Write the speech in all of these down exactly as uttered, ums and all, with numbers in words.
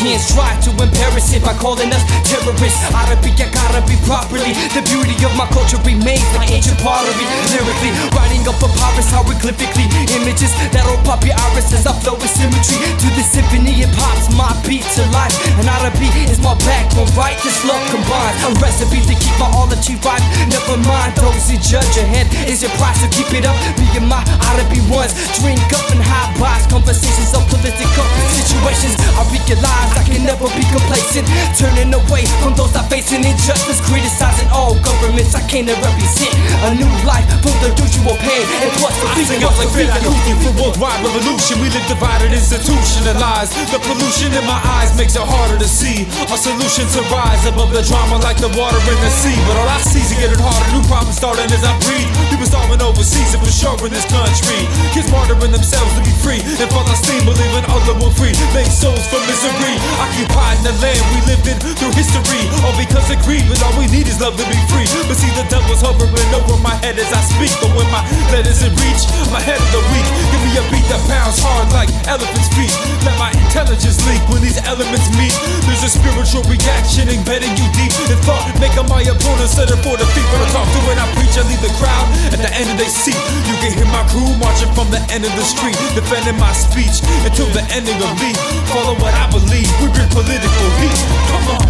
Europeans try to embarrass it by calling us terrorists. Arabic, I gotta be properly. The beauty of my culture remains like ancient pottery. Lyrically, writing up papyrus hieroglyphically. Images that'll pop your iris as I flow with symmetry. To the symphony, it pops my beat to life. And Arabic is my backbone, right? This love combined. A recipe to keep my ology right. Never mind those who judge your head is your price, so keep it up. Me and my Arabic ones drink up and high buys. Conversations of political situations. I realize I can never be complacent. Turning away from those that facing injustice. Criticizing all governments I can't represent. A new life from the usual pain. And plus the I sing up like Fela Kuti for worldwide revolution. We live divided, institutionalized. The pollution in my eyes makes it harder to see. A solution to rise above the drama like the water in the sea. But all I see is getting harder. New problems starting as I breathe. People starving overseas and for sure in this country. Kids martyring themselves to be free. And Palestine believing Allah will free. Make souls from misery. Occupied in the land we lived in through history. All because of greed, but all we need is love to be free. But see the devil's hovering over my head as I speak. But when my letters in reach, my head of the weak. Give me a beat that pounds hard like elephant's feet. Let my intelligence leak when these elements meet. There's a spiritual reaction embedding you deep in thought, making my opponent center for defeat. When I talk to it, I preach, I leave the crowd at the end of their seat. You can hear my crew marching from the end of the street, defending my speech until the ending of me. Follow what I believe, we bring political heat. Come on.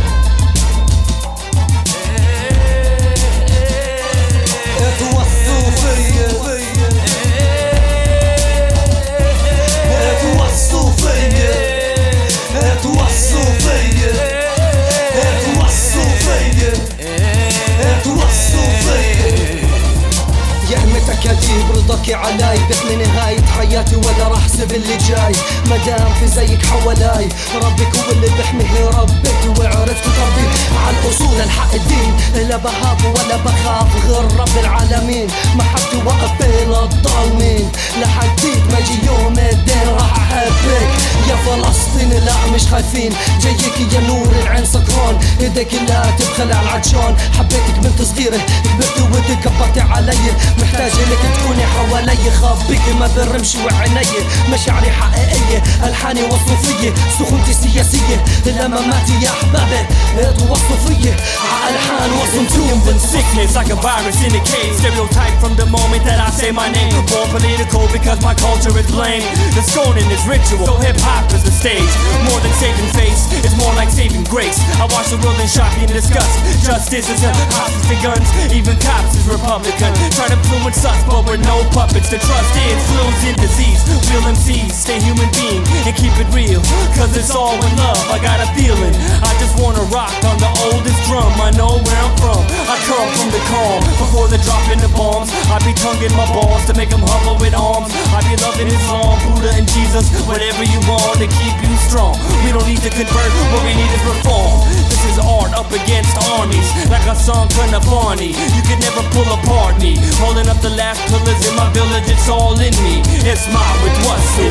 رضاكي علاي باسم نهاية حياتي ولا راح سيب اللي جاي. مدام في زيك حولاي ربك هو اللي بحميه. ربيت وعرفت تربي على الأصول الحق الدين. لا بهاب ولا بخاف غير رب العالمين. محبتي وقف بين الظالمين لحديت ما يجي يوم الدين راح أحبك يا فلسطين. لا مش خايفين جايك يا نور العين سكران. ايدك لا تبخل على العطشان. حبيتك بنت صغيرة كبرت وتكبرتي علي. محتاج لك تكوني حوالي. خبيك ما برمشي وعيني. مشاعري حقيقية ألحاني وصوفية. سخونتي سياسية الأماماتي يا أحبابي توصفية ألحان وصوفية. Sickness like a virus in a cage. Stereotype from the moment that I say my name. Born political because my culture is blamed. The scorning is ritual, so hip-hop is the stage. More than saving face, it's more like saving grace. I watch the world in shock and disgust. Justice is a hostage to guns. Even cops is Republican. Try to influence us, but we're no puppets. The trust is flues in disease. Real M Cs, stay human being and keep it real. Cause it's all in love, I got a feeling. I just wanna rock on the oldest drum. I know where I'm from. I come from the calm before the dropping the bombs. I be tonguing my balls to make them hover with arms. I be loving Islam, Buddha and Jesus. Whatever you want to keep you strong. We don't need to convert, what we need is reform. This is art up against armies. Like a song Kanafani. You can never pull apart me. Holding up the last pillars in my village, it's all in me. It's my with what's so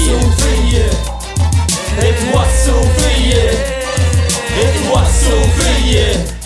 free. It's what's so free. It's what's so free.